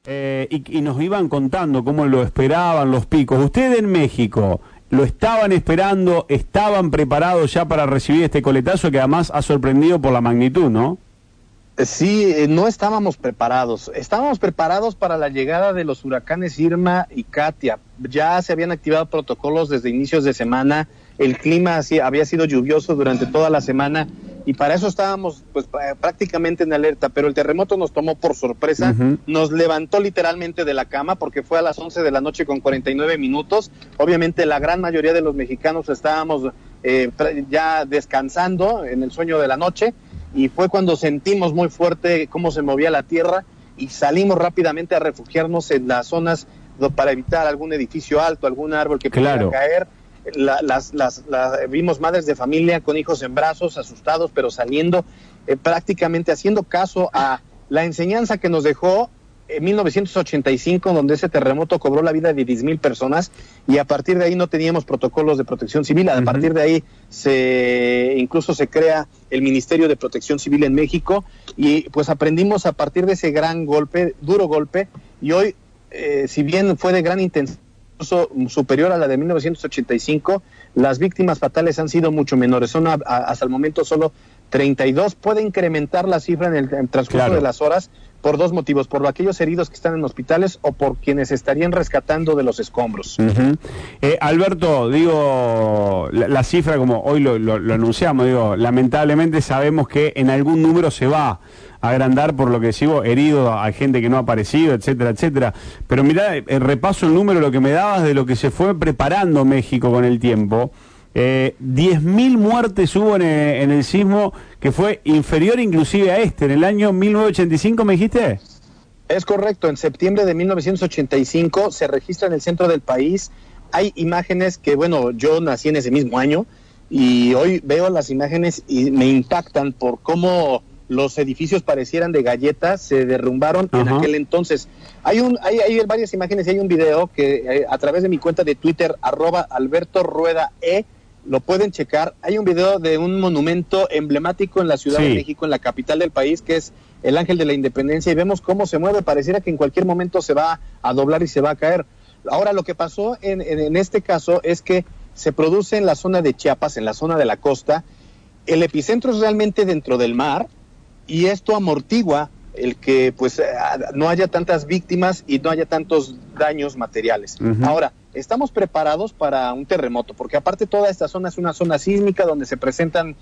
y nos iban contando cómo lo esperaban los picos. ¿Ustedes en México lo estaban esperando, estaban preparados ya para recibir este coletazo que además ha sorprendido por la magnitud, ¿no? Sí, no estábamos preparados. Estábamos preparados para la llegada de los huracanes Irma y Katia. Ya se habían activado protocolos desde inicios de semana. El clima había sido lluvioso durante toda la semana y para eso estábamos pues prácticamente en alerta, pero el terremoto nos tomó por sorpresa, nos levantó literalmente de la cama porque fue a las 11 de la noche con 49 minutos. Obviamente la gran mayoría de los mexicanos estábamos ya descansando en el sueño de la noche y fue cuando sentimos muy fuerte cómo se movía la tierra y salimos rápidamente a refugiarnos en las zonas para evitar algún edificio alto, algún árbol que pudiera caer. Vimos madres de familia con hijos en brazos, asustados, pero saliendo, prácticamente haciendo caso a la enseñanza que nos dejó en 1985, donde ese terremoto cobró la vida de 10,000 personas, y a partir de ahí no teníamos protocolos de protección civil. A partir de ahí incluso se crea el Ministerio de Protección Civil en México, y pues aprendimos a partir de ese gran golpe, duro golpe, y hoy, si bien fue de gran intensidad, superior a la de 1985, las víctimas fatales han sido mucho menores, son hasta el momento solo 32, puede incrementar la cifra en el transcurso de las horas por dos motivos, por aquellos heridos que están en hospitales o por quienes estarían rescatando de los escombros. Alberto, digo, la cifra como hoy lo anunciamos, digo, lamentablemente sabemos que en algún número se va a agrandar por lo que sigo herido, hay gente que no ha aparecido, etcétera, etcétera, pero mirá, repaso el número, lo que me dabas de lo que se fue preparando México con el tiempo. 10,000 muertes hubo en el sismo, que fue inferior inclusive a en el año 1985, ¿me dijiste? Es correcto, en septiembre de 1985 se registra en el centro del país. Hay imágenes que, bueno, yo nací en ese mismo año y hoy veo las imágenes y me impactan por cómo los edificios parecieran de galletas, se derrumbaron en aquel entonces. Hay varias imágenes y hay un video que a través de mi cuenta de Twitter, @AlbertoRuedaE, lo pueden checar. Hay un video de un monumento emblemático en la Ciudad de México, en la capital del país, que es el Ángel de la Independencia, y vemos cómo se mueve, pareciera que en cualquier momento se va a doblar y se va a caer. Ahora, lo que pasó en este caso es que se produce en la zona de Chiapas, en la zona de la costa. El epicentro es realmente dentro del mar, y esto amortigua el que pues no haya tantas víctimas y no haya tantos daños materiales. Ahora, estamos preparados para un terremoto, porque aparte toda esta zona es una zona sísmica donde se presentan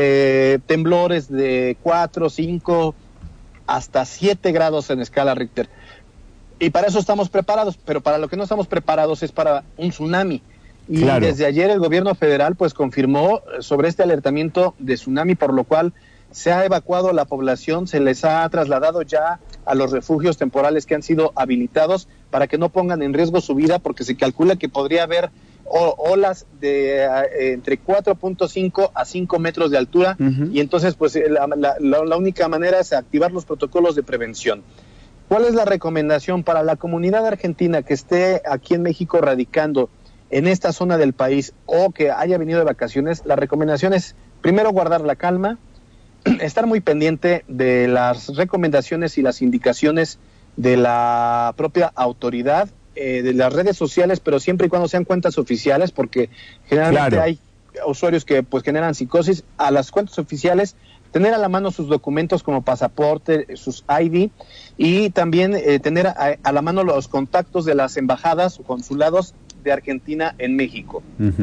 temblores de 4, 5, hasta 7 grados en escala Richter. Y para eso estamos preparados, pero para lo que no estamos preparados es para un tsunami. Y desde ayer el gobierno federal pues confirmó sobre este alertamiento de tsunami, por lo cual se ha evacuado la población, se les ha trasladado ya a los refugios temporales que han sido habilitados para que no pongan en riesgo su vida, porque se calcula que podría haber olas de entre 4.5 a 5 metros de altura, y entonces pues la única manera es activar los protocolos de prevención. ¿Cuál es la recomendación para la comunidad argentina que esté aquí en México radicando en esta zona del país o que haya venido de vacaciones? La recomendación es, primero, guardar la calma, estar muy pendiente de las recomendaciones y las indicaciones de la propia autoridad, de las redes sociales, pero siempre y cuando sean cuentas oficiales, porque generalmente hay usuarios que pues generan psicosis. A las cuentas oficiales, tener a la mano sus documentos como pasaporte, sus ID, y también tener a la mano los contactos de las embajadas o consulados de Argentina en México.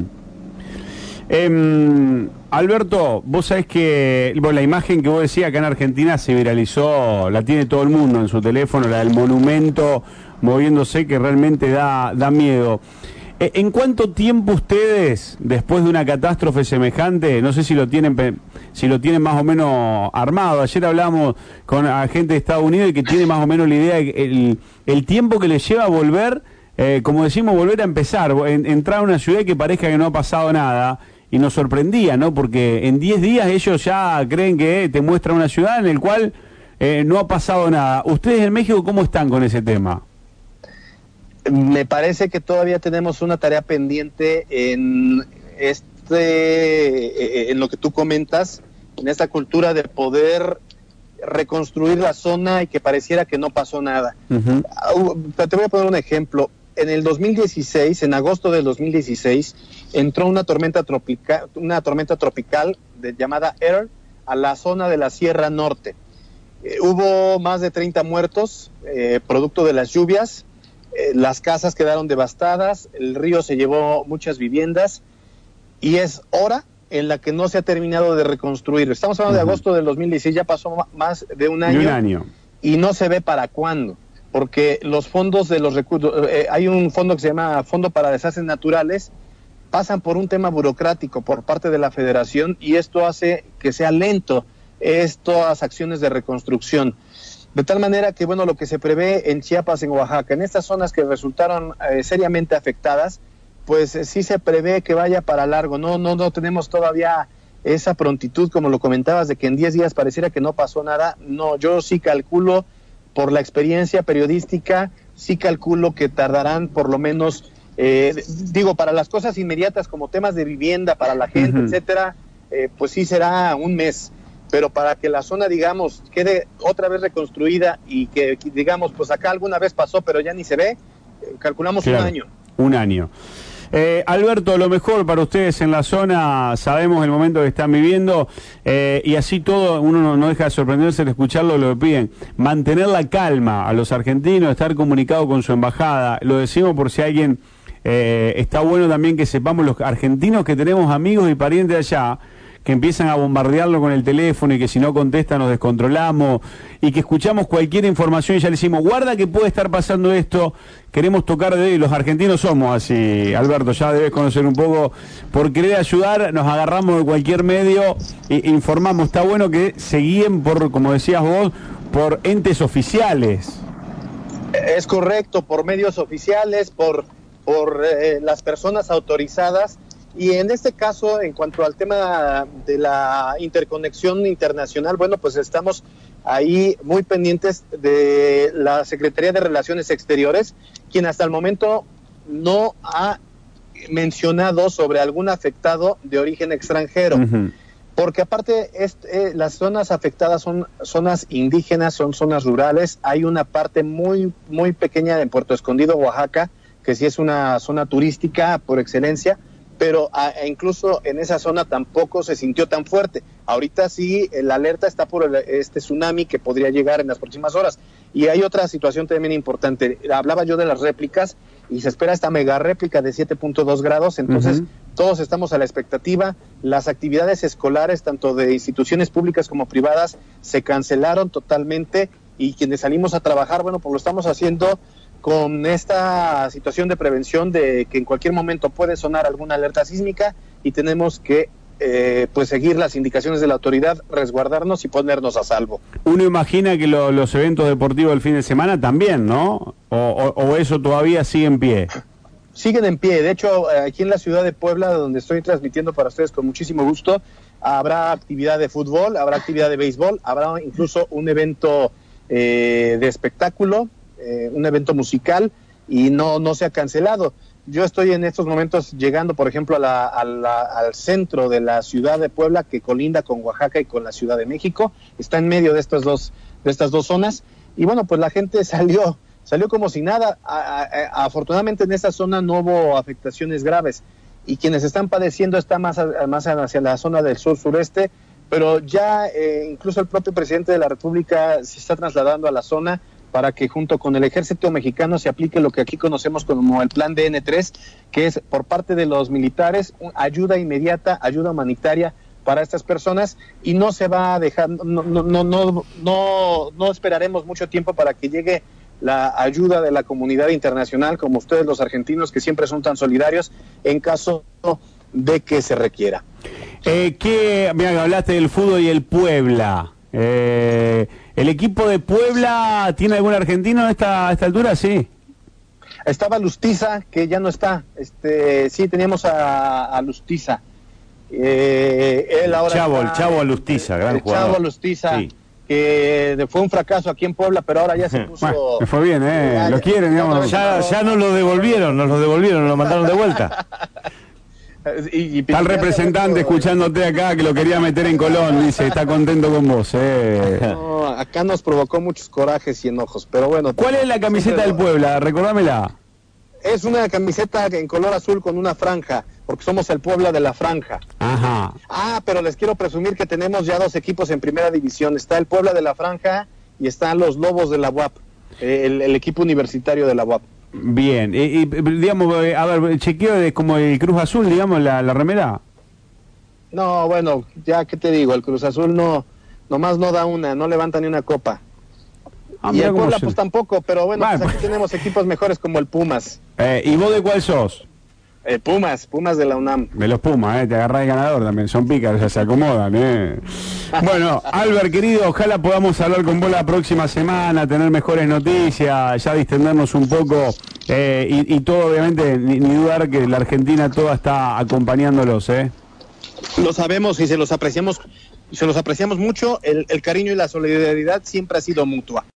Alberto, vos sabés que la imagen que vos decías acá en Argentina se viralizó, la tiene todo el mundo en su teléfono, la del monumento moviéndose, que realmente da miedo. ¿En cuánto tiempo ustedes, después de una catástrofe semejante, no sé si lo tienen más o menos armado? Ayer hablamos con gente de Estados Unidos y que tiene más o menos la idea de el tiempo que les lleva a volver, como decimos, volver a empezar, entrar a una ciudad que parezca que no ha pasado nada. Y nos sorprendía, ¿no? Porque en 10 días ellos ya creen que te muestran una ciudad en la cual no ha pasado nada. ¿Ustedes en México cómo están con ese tema? Me parece que todavía tenemos una tarea pendiente en en lo que tú comentas, en esta cultura de poder reconstruir la zona y que pareciera que no pasó nada. Te voy a poner un ejemplo. En el 2016, en agosto del 2016, entró una tormenta tropical llamada Earl a la zona de la Sierra Norte. Hubo más de 30 muertos, producto de las lluvias. Las casas quedaron devastadas, el río se llevó muchas viviendas y es hora en la que no se ha terminado de reconstruir. Estamos hablando de agosto del 2016, ya pasó más de un año. Y no se ve para cuándo. Porque los fondos de los recursos, hay un fondo que se llama Fondo para Desastres Naturales, pasan por un tema burocrático por parte de la Federación y esto hace que sea lento estas acciones de reconstrucción. De tal manera que, bueno, lo que se prevé en Chiapas, en Oaxaca, en estas zonas que resultaron seriamente afectadas, pues sí se prevé que vaya para largo. No tenemos todavía esa prontitud, como lo comentabas, de que en 10 días pareciera que no pasó nada. No, yo sí calculo, por la experiencia periodística, sí calculo que tardarán por lo menos, para las cosas inmediatas como temas de vivienda para la gente, etcétera, pues sí será un mes, pero para que la zona, digamos, quede otra vez reconstruida y que, digamos, pues acá alguna vez pasó pero ya ni se ve, calculamos un año. Un año. Alberto, lo mejor para ustedes en la zona, sabemos el momento que están viviendo, y así todo, uno no deja de sorprenderse de escucharlo, lo que piden, mantener la calma a los argentinos, estar comunicado con su embajada, lo decimos por si alguien, está bueno también que sepamos los argentinos que tenemos amigos y parientes allá, que empiezan a bombardearlo con el teléfono y que si no contesta nos descontrolamos y que escuchamos cualquier información y ya le decimos, guarda que puede estar pasando esto, queremos tocar de los argentinos somos así, Alberto, ya debes conocer un poco, por querer ayudar nos agarramos de cualquier medio e informamos. Está bueno que se guíen por, como decías vos, por entes oficiales. Es correcto, por medios oficiales, por las personas autorizadas. Y en este caso, en cuanto al tema de la interconexión internacional, bueno, pues estamos ahí muy pendientes de la Secretaría de Relaciones Exteriores, quien hasta el momento no ha mencionado sobre algún afectado de origen extranjero. Porque aparte las zonas afectadas son zonas indígenas, son zonas rurales. Hay una parte muy, muy pequeña en Puerto Escondido, Oaxaca, que sí es una zona turística por excelencia, pero incluso en esa zona tampoco se sintió tan fuerte. Ahorita sí, la alerta está por este tsunami que podría llegar en las próximas horas. Y hay otra situación también importante. Hablaba yo de las réplicas y se espera esta mega réplica de 7.2 grados, entonces todos estamos a la expectativa. Las actividades escolares, tanto de instituciones públicas como privadas, se cancelaron totalmente y quienes salimos a trabajar, bueno, pues lo estamos haciendo con esta situación de prevención de que en cualquier momento puede sonar alguna alerta sísmica y tenemos que pues seguir las indicaciones de la autoridad, resguardarnos y ponernos a salvo. Uno imagina que los eventos deportivos del fin de semana también, ¿no? O eso todavía sigue en pie. Siguen en pie. De hecho, aquí en la ciudad de Puebla, donde estoy transmitiendo para ustedes con muchísimo gusto, habrá actividad de fútbol, habrá actividad de béisbol, habrá incluso un evento de espectáculo, un evento musical, y no se ha cancelado. Yo estoy en estos momentos llegando, por ejemplo, al centro de la ciudad de Puebla, que colinda con Oaxaca y con la Ciudad de México. Está en medio de estas dos zonas. Y bueno, pues la gente salió como si nada. Afortunadamente en esta zona no hubo afectaciones graves. Y quienes están padeciendo está más hacia la zona del sur-sureste, pero ya incluso el propio presidente de la República se está trasladando a la zona para que junto con el ejército mexicano se aplique lo que aquí conocemos como el plan DN3, que es por parte de los militares ayuda inmediata, ayuda humanitaria para estas personas, y no se va a dejar, no esperaremos mucho tiempo para que llegue la ayuda de la comunidad internacional, como ustedes los argentinos que siempre son tan solidarios en caso de que se requiera. Mira, hablaste del fútbol y el Puebla. ¿El equipo de Puebla tiene algún argentino a esta altura? Sí. Estaba Lustiza, que ya no está. Sí, teníamos a Lustiza. Él ahora el Chavo Lustiza, gran jugador. Chavo Lustiza, sí, que fue un fracaso aquí en Puebla, pero ahora ya se puso... Bueno, me fue bien, lo quieren, digamos. Ya nos lo devolvieron, nos lo mandaron de vuelta. Está el representante escuchándote acá que lo quería meter en Colón, dice, está contento con vos. No, acá nos provocó muchos corajes y enojos, pero bueno. ¿Cuál es la camiseta del Puebla? Recordámela. Es una camiseta en color azul con una franja, porque somos el Puebla de la franja. Ajá. Pero les quiero presumir que tenemos ya 2 equipos en primera división. Está el Puebla de la franja y están los Lobos de la UAP, el equipo universitario de la UAP. Bien, y digamos, a ver, chequeo de como el Cruz Azul, digamos, la remera. No, bueno, ya que te digo, el Cruz Azul nomás no da una, no levanta ni una copa. Y el Puebla pues tampoco, pero bueno, pues aquí tenemos equipos mejores como el Pumas. ¿Y vos de cuál sos? Pumas de la UNAM. De los Pumas, te agarrás el ganador también, son pícaros, ya se acomodan, Bueno, Albert, querido, ojalá podamos hablar con vos la próxima semana, tener mejores noticias, ya distendernos un poco, y todo, obviamente, ni dudar que la Argentina toda está acompañándolos, Lo sabemos y se los apreciamos mucho, el cariño y la solidaridad siempre ha sido mutua.